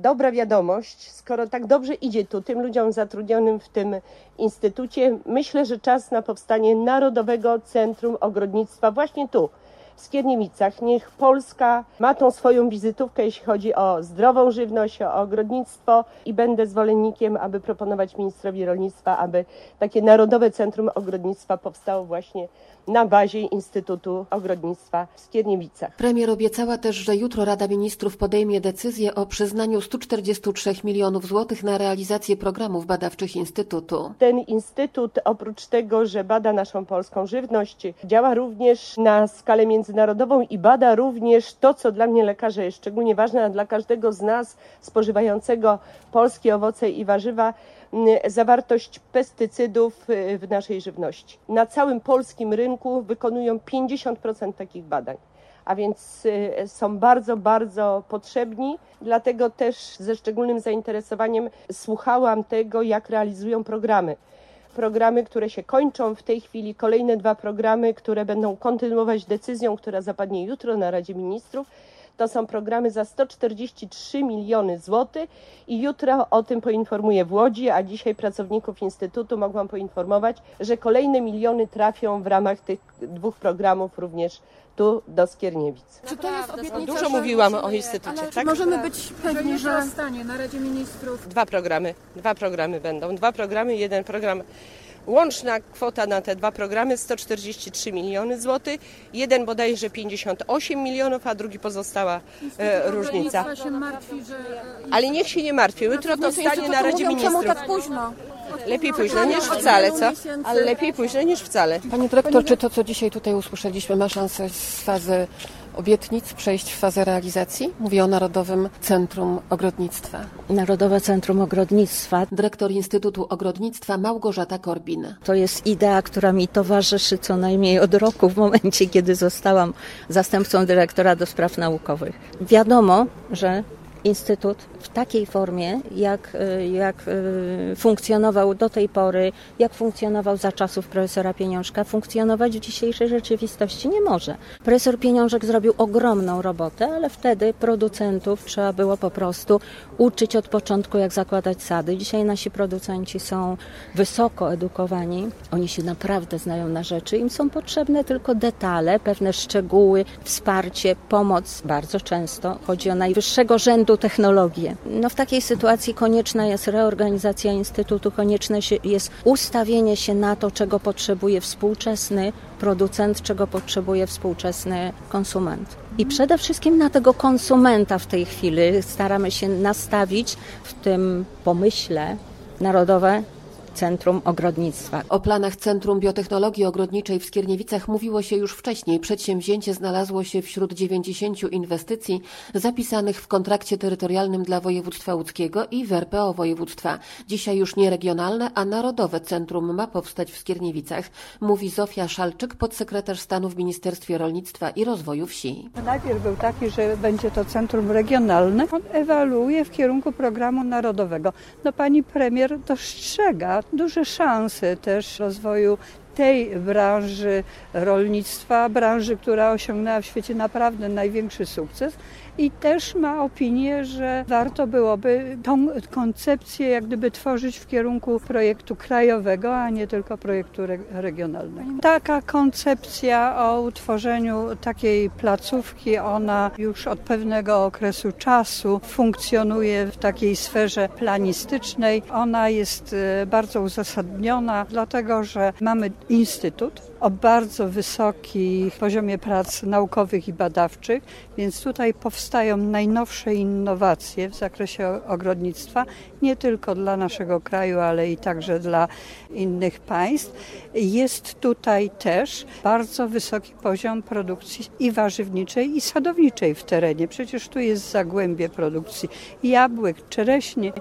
dobra wiadomość, skoro tak dobrze idzie tu tym ludziom zatrudnionym w tym instytucie, myślę, że czas na powstanie Narodowego Centrum Ogrodnictwa właśnie tu, w Skierniewicach. Niech Polska ma tą swoją wizytówkę, jeśli chodzi o zdrową żywność, o ogrodnictwo i będę zwolennikiem, aby proponować ministrowi rolnictwa, aby takie Narodowe Centrum Ogrodnictwa powstało właśnie na bazie Instytutu Ogrodnictwa w Skierniewicach. Premier obiecała też, że jutro Rada Ministrów podejmie decyzję o przyznaniu 143 milionów złotych na realizację programów badawczych Instytutu. Ten Instytut oprócz tego, że bada naszą polską żywność, działa również na skalę międzynarodową i bada również to, co dla mnie lekarza jest szczególnie ważne, a dla każdego z nas spożywającego polskie owoce i warzywa, zawartość pestycydów w naszej żywności. Na całym polskim rynku wykonują 50% takich badań, a więc są bardzo, bardzo potrzebni. Dlatego też ze szczególnym zainteresowaniem słuchałam tego, jak realizują programy, które się kończą w tej chwili, kolejne 2 programy, które będą kontynuować decyzją, która zapadnie jutro na Radzie Ministrów. To są programy za 143 miliony złotych i jutro o tym poinformuję w Łodzi, a dzisiaj pracowników Instytutu mogłam poinformować, że kolejne miliony trafią w ramach tych 2 programów również tu do Skierniewic. Czy to jest obietnica? Dużo mówiłam o Instytucie, ale tak? Możemy być pewni, że stanie na Radzie Ministrów. 2 programy będą. 2 programy, 1 program. Łączna kwota na te 2 programy 143 miliony złotych. Jeden bodajże 58 milionów, a drugi pozostała różnica. Się martwi, że... Ale niech się nie martwi. Jutro to stanie na Radzie Ministrów. Czemu tak późno? Lepiej późno niż wcale, co? Ale lepiej późno niż wcale. Pani dyrektor, czy to, co dzisiaj tutaj usłyszeliśmy, ma szansę z fazy obietnic przejść w fazę realizacji? Mówię o Narodowym Centrum Ogrodnictwa. Narodowe Centrum Ogrodnictwa. Dyrektor Instytutu Ogrodnictwa Małgorzata Korbin. To jest idea, która mi towarzyszy co najmniej od roku, w momencie, kiedy zostałam zastępcą dyrektora do spraw naukowych. Wiadomo, że Instytut w takiej formie, jak funkcjonował do tej pory, jak funkcjonował za czasów profesora Pieniążka, funkcjonować w dzisiejszej rzeczywistości nie może. Profesor Pieniążek zrobił ogromną robotę, ale wtedy producentów trzeba było po prostu uczyć od początku, jak zakładać sady. Dzisiaj nasi producenci są wysoko edukowani, oni się naprawdę znają na rzeczy, im są potrzebne tylko detale, pewne szczegóły, wsparcie, pomoc. Bardzo często chodzi o najwyższego rzędu technologię. No w takiej sytuacji konieczna jest reorganizacja Instytutu, konieczne jest ustawienie się na to, czego potrzebuje współczesny producent, czego potrzebuje współczesny konsument. I przede wszystkim na tego konsumenta w tej chwili staramy się nastawić w tym pomyśle Narodowe Centrum Ogrodnictwa. O planach Centrum Biotechnologii Ogrodniczej w Skierniewicach mówiło się już wcześniej. Przedsięwzięcie znalazło się wśród 90 inwestycji zapisanych w kontrakcie terytorialnym dla województwa łódzkiego i w RPO województwa. Dzisiaj już nie regionalne, a Narodowe Centrum ma powstać w Skierniewicach, mówi Zofia Szalczyk, podsekretarz stanu w Ministerstwie Rolnictwa i Rozwoju Wsi. Najpierw był taki, że będzie to centrum regionalne. On ewoluuje w kierunku programu narodowego. No pani premier dostrzega duże szanse też rozwoju tej branży rolnictwa, branży, która osiągnęła w świecie naprawdę największy sukces i też ma opinię, że warto byłoby tą koncepcję jak gdyby tworzyć w kierunku projektu krajowego, a nie tylko projektu regionalnego. Taka koncepcja o utworzeniu takiej placówki, ona już od pewnego okresu czasu funkcjonuje w takiej sferze planistycznej. Ona jest bardzo uzasadniona, dlatego że mamy instytut o bardzo wysokim poziomie prac naukowych i badawczych, więc tutaj powstają najnowsze innowacje w zakresie ogrodnictwa, nie tylko dla naszego kraju, ale i także dla innych państw. Jest tutaj też bardzo wysoki poziom produkcji i warzywniczej, i sadowniczej w terenie. Przecież tu jest zagłębie produkcji jabłek, czereśni.